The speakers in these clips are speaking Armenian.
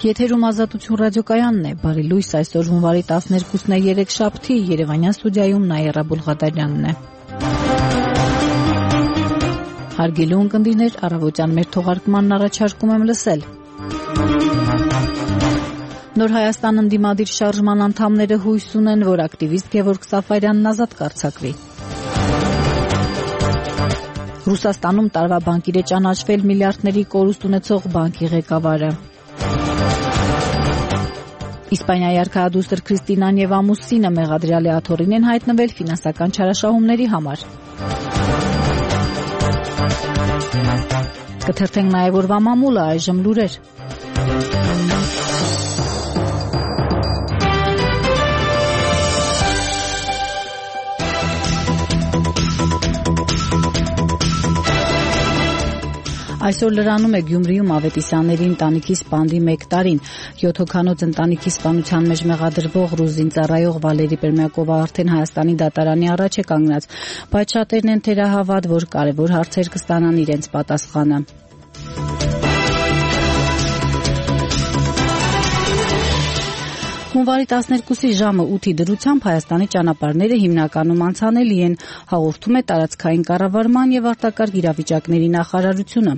Եթերում Ազատություն ռադիոկայանն է, բարի լույս, այսօր հունվարի 12-ն է, երեքշաբթի, Երևանյան ստուդիայում Նաիրա Բուլղադարյանն է։ Հարգելի ունկնդիրներ, առավոտյան մեր թողարկմանն առաջարկում եմ լսել։ Նոր Հայաստան ընդդիմադիր շարժման անդամները հույս ունեն, որ ակտիվիստ Գևորգ Սաֆարյանն ազատ կարձակվի։ Ռուսաստանում տարվա բանկիր է ճանաչվել միլիարդների կորուստ ունեցող բանկի ղեկավարը։ Իսպանիայի արքայադուստր Քրիստինան եւ ամուսինը մեղադրյալի աթոռին են հայտնվել ֆինանսական չարաշահումների համար։ Կթերթենք նաեւ օրվա մամուլը, այժմ լուրեր։ Այսօր լրանում է Գյումրիում Ավետիսյանների ընտանիքի սպանդի 1 տարին։ 7 հոգանոց ընտանիքի սպանության մեջ մեղադրվող ռուզին ծառայող Վալերի Պերմյակովը արդեն Հայաստանի դատարանի առաջ է կանգնած, բայց շատերն են թերահավատ, որ կարևոր հարցեր կստանան իրենց պատասխանը։ Հունվարի 12-ի ժամը 8-ի դրությամբ Հայաստանի ճանապարհները հիմնականում անցանելի են, հաղորդում է տարածքային կառավարման եւ արտակարգ իրավիճակների նախարարությունը։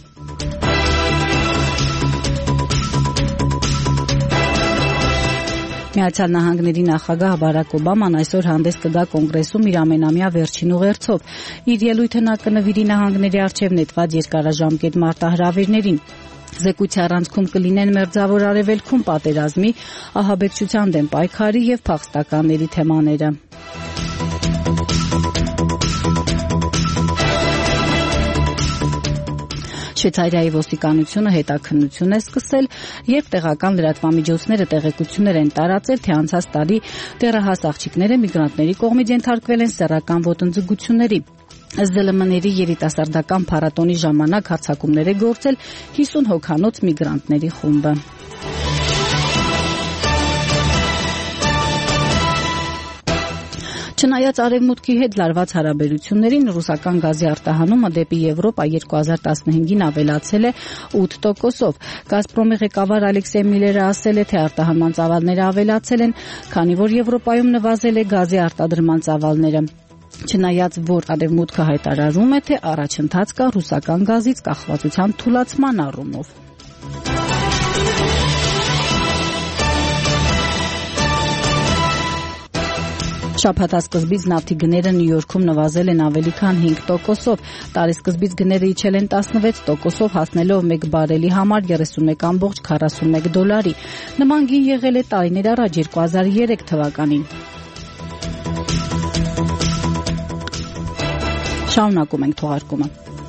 Միացյալ Նահանգների նախագահ Բարակ Օբաման այսօր հանդես կգա կոնգրեսում իր ամենամյա վերջին ուղերձով։ Իր ելույթը նա կնվիրի նահանգների առջև նետված երկարաժամկետ մարտահրավերներին։ Զեկույցի առանցքում կլինեն Մերձավոր Արևելքում պատերազմի, ահաբեկչության դեմ պայքարի եւ փախստականների թեմաները։ Շվեյցարիայի ոստիկանությունը հետաքննություն է սկսել, երբ տեղական լրատվամիջոցները տեղեկություններ են տարածել, թե անցած տարի դեռահաս աղջիկները միգրանտների կողմից ենթարկվել են սեռական ոտնձգությունների։ ՍԴԼՄ-ների երիտասարդական փառատոնի ժամանակ հարձակումներ է գործել 50 հոգանոց միգրանտների խումբը։ Չնայած Արևմուտքի հետ լարված հարաբերություններին, ռուսական գազի արտահանումը դեպի Եվրոպա 2015-ին ավելացել է 8%-ով։ Գազպրոմի ղեկավար Ալեքսեյ Միլերը ասել է, թե արտահանման ծավալները ավելացել են, քանի որ Եվրոպայում նվազել է գազի արտադրման ծավալները։ Չնայած որ Արևմուտքը հայտարարում է, թե առաջընթաց կա ռուսական գազից կախվածության թուլացման առումով։ Շաբաթասկզբից նավթի գները Նյու Յորքում նվազել են ավելի քան 5%-ով, տարեսկզբից գները իջել են 16%-ով, հասնելով 1 բարելի համար 31.41 դոլարի։ Նման գին եղել է տարիներ առաջ 2003 թվականին։ Շարունակում ենք թողարկումը։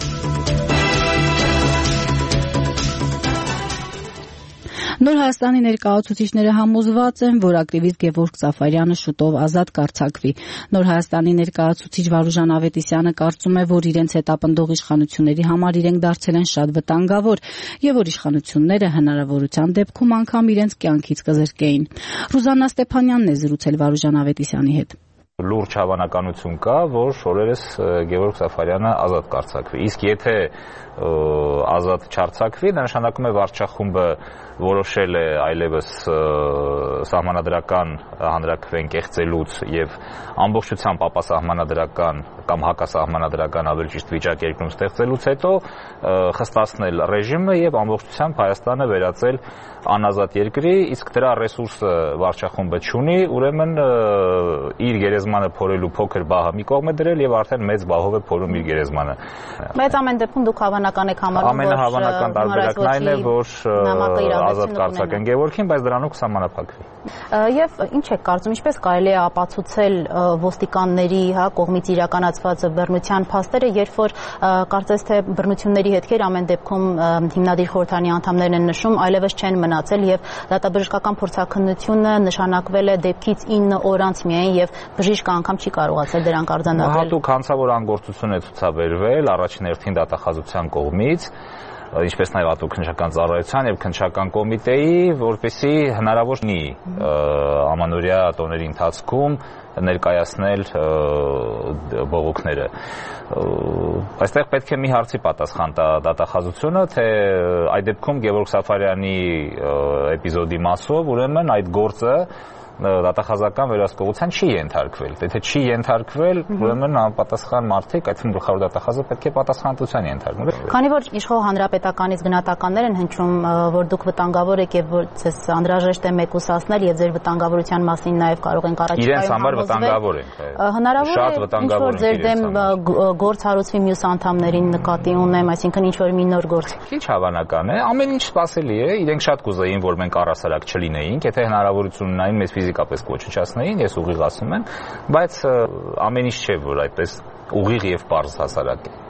Նոր Հայաստանի ներկայացուցիչները համոզված են, որ ակտիվիստ Գևորգ Սաֆարյանը շուտով ազատ կարձակվի։ Նոր Հայաստանի ներկայացուցիչ Վարուժան Ավետիսյանը կարծում է, որ իրենց հետապնդող իշխանությունների համար իրենք դարձել են շատ վտանգավոր եւ որ իշխանությունները հնարավորության դեպքում անգամ իրենց կյանքից կզրկեին։ Ռուզաննա Ստեփանյանն է զրուցել Վարուժան Ավետիսյանի հետ։ Լուրջ հավանականություն կա, որ օրերս Գևորգ Սաֆարյանը ազատ կարձակվի։ Իսկ եթե ազատ չարձակվի, դա նշանակում է վարչախումբը որոշել է այլևս սահմանադրական հանրաքվեն կեղծելուց եւ ամբողջությամբ ապասահմանադրական կամ հակասահմանադրական ավելի ճիշտ վիճակ երկրում ստեղծելուց հետո խստացնել ռեժիմը եւ ամբողջությամբ Հայաստանը վերածել անազատ երկրի, իսկ դրա ռեսուրսը վարչախումբը չունի, ուրեմն իր գերեզմանը փորելու փոքր բահը մի կողմ է դրել եւ արդեն մեծ բահով է փորում իր գերեզմանը։ Բայց ամեն դեպքում դուք հավանական եք համարում, որ ամենահավանական տարբերակն այն է, որ ազատ կարձակեն Գևորգին, բայց դրանով կսահմանափակվի։ Եվ ինչ եք կարծում, ինչպես կարելի է ապացուցել ոստիկանների կողմից իրականացված բռնության փաստերը, երբ որ կարծես թե բռնությունների հետքեր ամեն դեպքում հիմնադիր խորհրդարանի անդամներն են նշում, այլևս չեն մնացել եւ դատաբժշկական փորձաքննությունը նշանակվել է դեպքից 9 օր անց միայն եւ բժիշկ բժիշկը անգամ չի կարողացել դրանք արձանագրել։ Հատուկ հանցավոր անգործություն է ցուցաբերվել առաջին հերթին դատախազության կողմից, ինչպես նաև հատուկ քննչական ծառայության եւ քննչական կոմիտեի, որպեսզի հնարավոր լինի ամանորյա տոների ընթացքում ներկայացնել բողոքները։ Այստեղ պետք է մի հարցի պատասխան տա դատախազությունը, թե այդ դեպքում Գևորգ Սաֆարյանի էպիզոդի մասով ուրեմն այդ գործը դատախազական վերահսկողության չի ենթարկվել։ Եթե չի ենթարկվել, ուրեմն անպատասխան մարդիկ, այդ թվում գլխավոր դատախազը պետք է պատասխանատվության ենթարկվեն։ Քանի որ իշխող հանրապետականից գնահատականներ են հնչում, որ դուք վտանգավոր եք եւ որ ձեզ անհրաժեշտ է մեկուսացնել եւ ձեր վտանգավորության մասին նաեւ կարող ենք առաջիկայում իրենց համար վտանգավոր ենք։ Հնարավոր է ինչ-որ ձեր դեմ գործ հարուցվի մյուս անդամներին նկատի ունեմ, այսինքն ինչ-որ մի նոր գործ։ Քիչ հավանական է, ամեն ինչ սպասելի է, իրենք շատ կուզեին, որ մենք առասարակ չլինեինք, եթե հնարավորություն ունենային մեզ ֆիզիկապես ոչնչացնեին, ես ուղիղ ասում եմ, բայց ամեն ինչ չէ, որ այդպես ուղիղ եւ պարզ հասարակ է։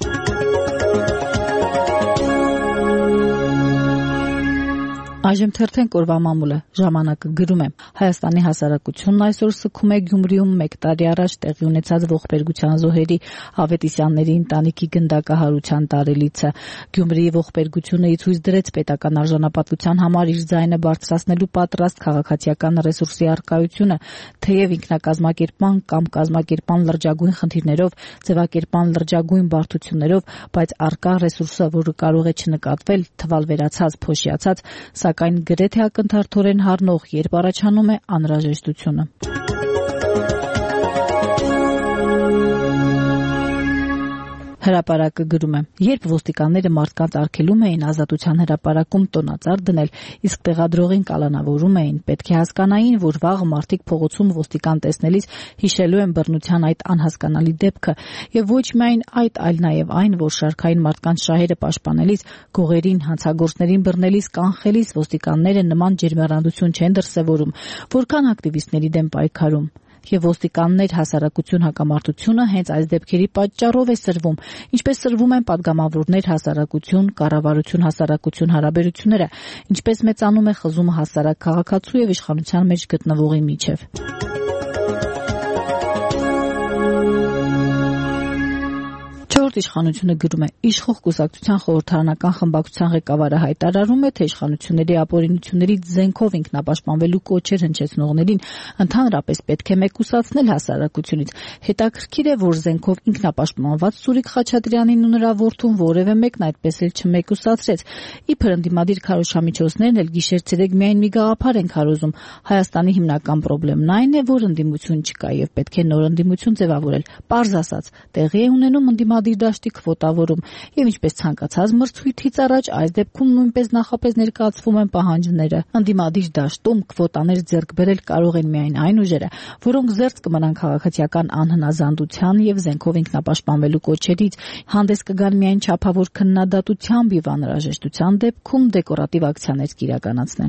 Այժմ թերթենք օրվա մամուլը, ժամանակը գրում է. Հայաստանի հասարակությունն այսօր սգում է Գյումրիում 1 տարի առաջ տեղի ունեցած ողբերգության զոհերի Ավետիսյանների ընտանիքի գնդակահարության տարելիցը։ Գյումրիի ողբերգությունը ի ցույց դրեց պետական արժանապատվության համար իր ձայնը բարձրացնելու պատրաստ քաղաքացիական ռեսուրսի առկայությունը, թեև ինքնակազմակերպման կամ կազմակերպման լրջագույն խնդիրներով, ձևակերպման լրջագույն բարդություններով, բայց առկա ռեսուրսը, որը կարող է չնկատվել, թվալ վերացած, փոշիացած, սակայն գրեթե ակնթարթորեն հառնող, երբ առաջանում է անհրաժեշտությունը։ Հրապարակը գրում է. երբ ոստիկանները մարդկանց արգելում էին ազատության հրապարակում տոնածառ դնել, իսկ տեղադրողին կալանավորում էին, պետք է հասկանային, որ վաղ մարդիկ փողոցում ոստիկան տեսնելիս հիշելու են բռնության այդ անհասկանալի դեպքը, եւ ոչ միայն այդ, այլ նաեւ այն, որ շարքային մարդկանց շահերը պաշտպանելիս, գողերին, հանցագործներին բռնելիս, կանխելիս ոստիկանները նման ջերմեռանդություն չեն դրսևորում, որքան ակտիվիստների դեմ պայքարում։ Եվ ոստիկաններ հասարակություն հակամարտությունը հենց այս դեպքերի պատճառով է սրվում, ինչպես սրվում են падգամավորներ հասարակություն, կառավարություն հասարակություն հարաբերությունները, ինչպես մեծանում է խզումը հասարակ քաղաքացու եւ իշխանության մեջ գտնվողի միջև։ Չորրորդ իշխանությունը գրում է. իշխող կուսակցության խորհրդարանական խմբակցության ղեկավարը հայտարարում է, թե իշխանությունների ապօրինություններից զենքով ինքնապաշտպանվելու կոչեր հնչեցնողներին ընդհանրապես պետք է մեկուսացնել հասարակությունից։ Հետաքրքիր է, որ զենքով ինքնապաշտպանված Սուրիկ Խաչատրյանին ու նրա որդուն որևէ մեկն այդպես էլ չմեկուսացրեց։ Իբր ընդդիմադիր քարոզչամիջոցներն էլ գիշեր-ցերեկ միայն մի գաղափար են քարոզում։ Հայաստանի հիմնական խնդիրն այն է, որ ընդդիմություն չկա եւ պետք է նոր ընդդիմություն ձևավորել։ Պարզ ասած, տեղի է ունենում ընդդիմադիր դաշտի քվոտավորում եւ ինչպես ցանկացած մրցույթից առաջ այս դեպքում նույնպես նախապես ներկայացվում են պահանջները։ Ընդդիմադիր դաշտում քվոտաներ ձեռք բերել կարող են միայն այն ուժերը, որոնք զերծ կմնան քաղաքացիական անհնազանդության եւ զենքով ինքնապաշտպանվելու կոչերից, հանդես կգան միայն չափավոր քննադատությամբ եւ անհրաժեշտության դեպքում դեկորատիվ ակցիաներ կիրականացնեն։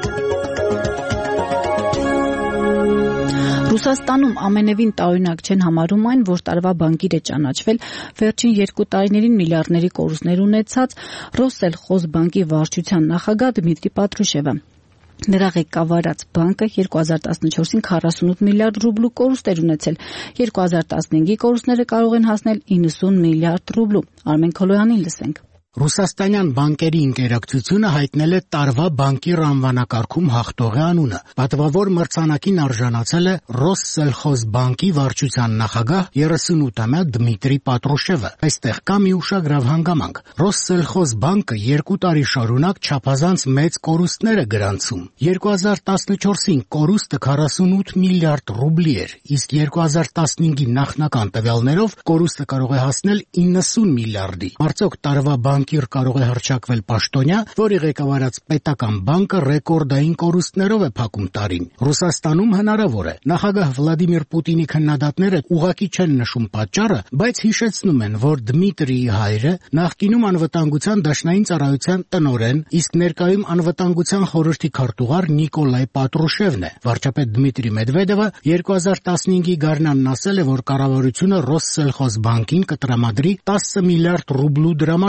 Ռուսաստանում ամենևին տարօրինակ չեն համարում այն, որ տարվա բանկիր է ճանաչվել վերջին 2 տարիներին միլիարդների կորուստներ ունեցած Ռոսսելխոզբանկի վարչության նախագահ Դմիտրի Պատրուշևը։ Նրա ղեկավարած բանկը 2014-ին 48 միլիարդ ռուբլու կորուստ էր ունեցել, 2015-ի կորուստները կարող են հասնել 90 միլիարդ ռուբլու։ Արմեն Քոլոյանին լսենք։ Ռուսաստանյան բանկերի ինտերակցիոնը հայտնել է տարվա բանկիր անվանակարգում հաղթողի անունը։ Պատվավոր մրցանակին արժանացել է Ռոսսելխոզբանկի վարչության նախագահ 38-ամյա Դմիտրի Պատրուշևը։ Այստեղ կա մի ուշագրավ հանգամանք։ Ռոսսելխոզբանկը 2 տարի շարունակ չափազանց մեծ կորուստներ է գրանցում։ 2014-ին կորուստը 48 միլիարդ ռուբլի էր, իսկ 2015-ի նախնական տվյալներով կորուստը կարող է հասնել 90 միլիարդի։ Արդյոք տարվա բանկիր կարող է հռչակվել պաշտոնյա, որի ղեկավարած պետական բանկը ռեկորդային կորուստներով է փակում տարին։ Ռուսաստանում հնարավոր է։ Նախագահ Վլադիմիր Պուտինի քննադատները ուղղակի չեն նշում պատճառը, բայց հիշեցնում են, որ Դմիտրիի հայրը նախկինում անվտանգության դաշնային ծառայության տնօրեն, իսկ ներկայում անվտանգության խորհրդի քարտուղար Նիկոլայ Պատրուշևն է։ Վարչապետ Դմիտրի Մեդվեդևը 2015-ի գարնանն ասել է, որ կառավարությունը Ռոսսելխոզբանկին կտրամադրի 10 միլիարդ ռուբլու դրամաշնոր,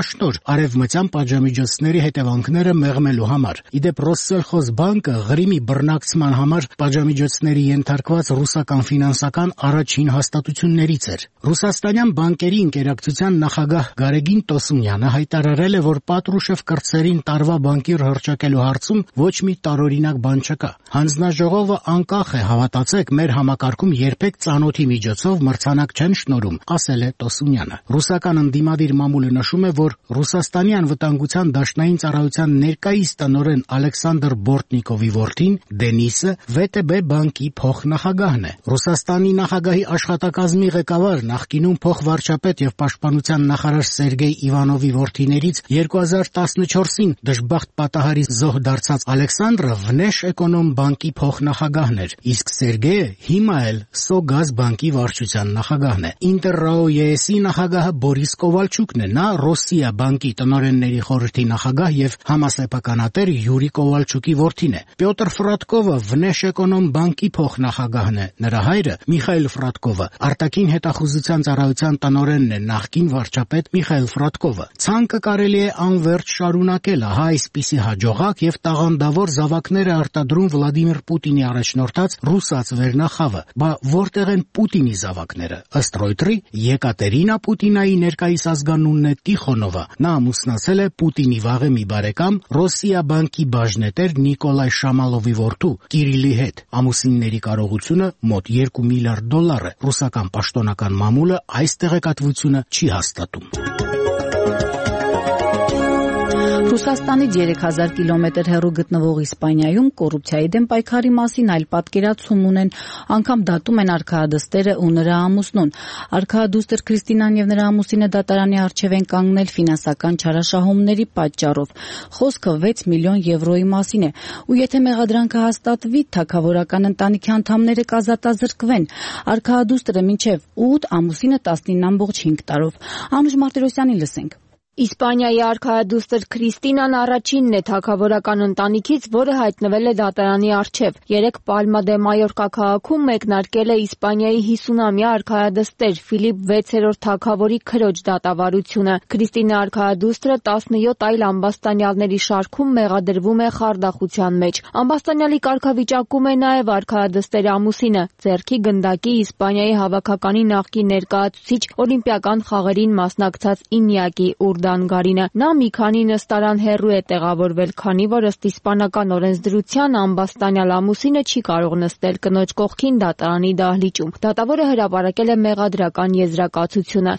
արևմտյան պատժամիջոցների հետևանքները մեղմելու համար։ Իդեպ Ռոսսելխոզբանկը Ղրիմի բռնակցման համար պատժամիջոցների ենթարկված ռուսական ֆինանսական առաջին հաստատություններից էր։ Ռուսաստանյան բանկերի ինտերակցիան նախագահ Գարեգին Տոսունյանը հայտարարել է, որ Պատրուշև կրտսերին տարվա բանկիր հռչակելու հարցում ոչ մի տարօրինակ բան չկա։ Հանձնաժողովը անկախ է, հավատացեք, մեր համակարգում երբեք ծանոթի միջոցով մրցանակ չեն շնորհում, ասել է Տոսունյանը։ Ռուսական ընդդիմադիր մամուլը նշում է, որ Ռուսաստանի անվտանգության դաշնային ծառայության ներկայիս տնօրեն Ալեքսանդր Բորտնիկովի որդին Դենիսը ՎՏԲ բանկի փոխնախագահն է։ Ռուսաստանի նախագահի աշխատակազմի ղեկավար, նախկինում փոխվարչապետ եւ պաշտպանության նախարար Սերգեյ Իվանովի որդիներից 2014-ին դժբախտ պատահարի զոհ դարձած Ալեքսանդրը Վնեշէկոնոմ բանկի փոխնախագահն էր, իսկ Սերգեյը հիմա էլ Սոգազ բանկի վարչության նախագահն է։ Ինտերրաո-ԵՍ-ի նախագահը Բորիս Կովալչուկն է, նա Ռոսիա բանկի տնօրենների խորհրդի նախագահ եւ համասեփականատեր Յուրի Կովալչուկի որդին է։ Պյոտր Ֆրատկովը Վնեշէկոնոմ բանկի փոխնախագահն է, նրա հայրը Միխայել Ֆրատկովը արտաքին հետախուզության ծառայության տնօրենն է, նախկին վարչապետ Միխայել Ֆրատկովը։ Ցանկը կարելի է անվերջ շարունակել, ահա այսպիսի հաջողակ եւ տաղանդավոր զավակներ է արտադրում Վլադիմիր Պուտինի առաջնորդած ռուսաց վերնախավը։ Բա որտեղ են Պուտինի զավակները։ Ըստ Ռոյտերի Եկատերինա Պուտինայի ներկայիս ազգանունն է Տիխոնովա։ Նա ամուսնացել է Պուտինի վաղ մի բարեկամ Ռոսիա բանկի բաժնետեր Նիկոլայ Շամալովի որդու Կիրիլի հետ։ Ամուսինների կարողությունը մոտ $2 միլիարդ է։ Ռուսական պաշտոնական մամուլը այս տեղեկատվությունը չի հաստատում։ Ռուսաստանից 3000 կիլոմետր հեռու գտնվող Իսպանիայում կոռուպցիայի դեմ պայքարի մասին այլ պատկերացում ունեն, անգամ դատում են արքայադստերը ու նրա ամուսնուն։ Արքայադուստր Քրիստինան եւ նրա ամուսինը դատարանի առջև են կանգնել ֆինանսական չարաշահումների պատճառով։ Խոսքը 6 միլիոն եվրոյի մասին է, ու եթե մեղադրանքը հաստատվի, թագավորական ընտանիքի անդամները կազատազրկվեն։ Արքայադուստրը մինչև 8, ամուսինը 19.5 տարով։ Անուշ Մարտիրոսյանին լսենք։ Իսպանիայի արքայադուստր Քրիստինան առաջինն է թագավորական ընտանիքից, որը հայտնվել է դատարանի առջև։ 3 Պալմա դե Մայորկա քաղաքում մեկնարկել է Իսպանիայի 50-ամյա արքայադստեր Ֆիլիպ 6-րդ թագավորի քրոջ դատավարությունը։ Քրիստինա արքայադուստրը 17 այլ ամբաստանյալների շարքում մեղադրվում է խարդախության մեջ։ Ամբաստանյալի կարգավիճակում է նաև արքայադստեր ամուսինը, ձեռքի գնդակի Իսպանիայի հավաքականի նախկին ներկայացուցիչ, օլիմպիական խաղերին մասնակցած Ինյակի Ուրդանգարինը։ Նա մի քանի նստարան հեռու է տեղավորվել, քանի որ ըստ իսպանական օրենսդրության ամբաստանյալ ամուսինը չի կարող նստել կնոջ կողքին դատարանի դահլիճում։ Դատավորը հրապարակել է մեղադրական եզրակացությունը։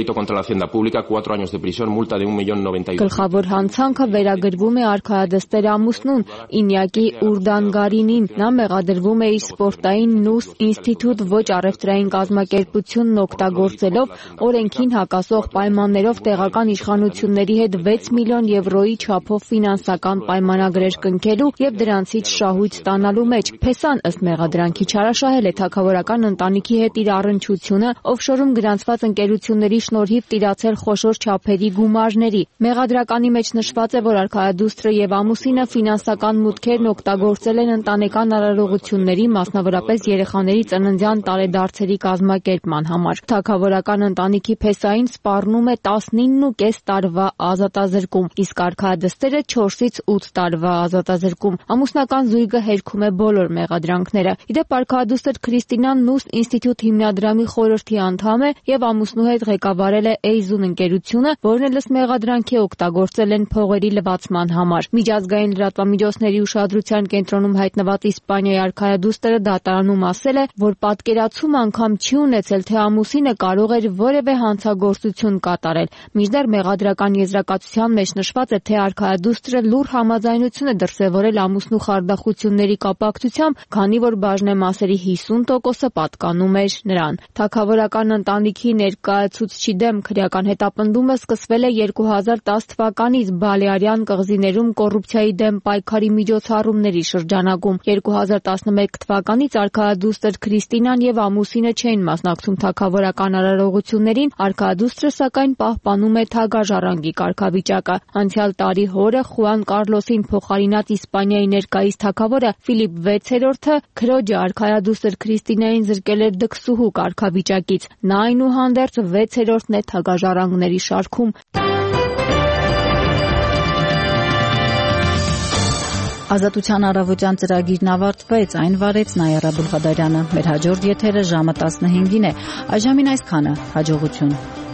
Գլխավոր հանցանքը վերագրվում է արքայադստեր ամուսնուն Ինյակի Ուրդանգարինին։ Նա մեղադրվում է իր սպորտային Նուս ինստիտուտ ոչ առևտրային կազմակերպությունն օգտագործելով օրենքին հակասող պայմաններով տեղական իշխանությունների հետ 6 միլիոն եվրոյի չափով ֆինանսական պայմանագրեր կնքելու եւ դրանցից շահույթ ստանալու մեջ։ Փեսան ըստ մեղադրանքի չարաշահել է թագավորական ընտանիքի հետ իր առնչությունը օֆշորում գրանցված ընկերությունների շնորհիվ տիրացել խոշոր չափերի գումարների։ Մեղադրականի մեջ նշված է, որ արքայադուստրը եւ ամուսինը ֆինանսական մուտքերն օգտագործել են ընտանեկան արարողությունների, մասնավորապես երեխաների ծննդյան տարեդարձերի կազմակերպման համար։ Թագավորական ընտանիքի փեսային սպառնում է 19.5 տարվա ազատազրկում, իսկ արքայադստերը 4-ից 8 տարվա ազատազրկում։ Ամուսնական զույգը հերքում է բոլոր մեղադրանքները։ Իդեպ արքայադուստր Քրիստինան Նուս ինստիտուտ հիմնադրամի խորհրդի անդամ է եւ ամուսնու հետ ղեկավարել է Էյզուն ընկերությունը, որն էլ ըստ մեղադրանքի օգտագործել են փողերի լվացման համար։ Միջազգային լրատվամիջոցների ուշադրության կենտրոնում հայտնված Իսպանիայի արքայադուստրը դատարանում ասել է, որ պատկերացում անգամ չի ունեցել, թե ամուսինը կարող էր որևէ հանցագործություն կատարել։ Մինչդեռ մեղադրական եզրակացության մեջ նշված է, թե արքայադուստրը լուռ համաձայնություն է դրսևորել ամուսնու խարդախությունների կապակցությամբ, քանի որ բաժնեմասերի 50%-ը պատկանում էր նրան։ Թագավորական ընտանիքի ներկայացուցչի դեմ քրեական հետապնդումը սկսվել է 2010 թվականից Բալեարյան կղզիներում կոռուպցիայի դեմ պայքարի միջոցառումների շրջանակում։ 2011 թվականից արքայադուստր Քրիստինան եւ ամուսինը չէին մասնակցում թագավորական արարողություններին, արքայադուստրը սակայն պահպանում է թագաժառանգի կարգավիճակը։ Անցյալ տարի հորը Խուան Կարլոսին փոխարինած Իսպանիայի ներկայիս թագավորը Ֆիլիպ 6-րդը քրոջը արքայադուստր Քրիստինային զրկել էր դքսուհու կարգավիճակից։ Նա այնուհանդերձ 6-րդն է թագաժառանգների շարքում։ Ազատության առավոտյան ծրագիրն ավարտվեց, այն վարեց Նայարա Բուլղադարյանը։ Մեր հաջորդ եթերը ժամը 15-ին է։ Այժմին այսքանը։ Հաջողություն։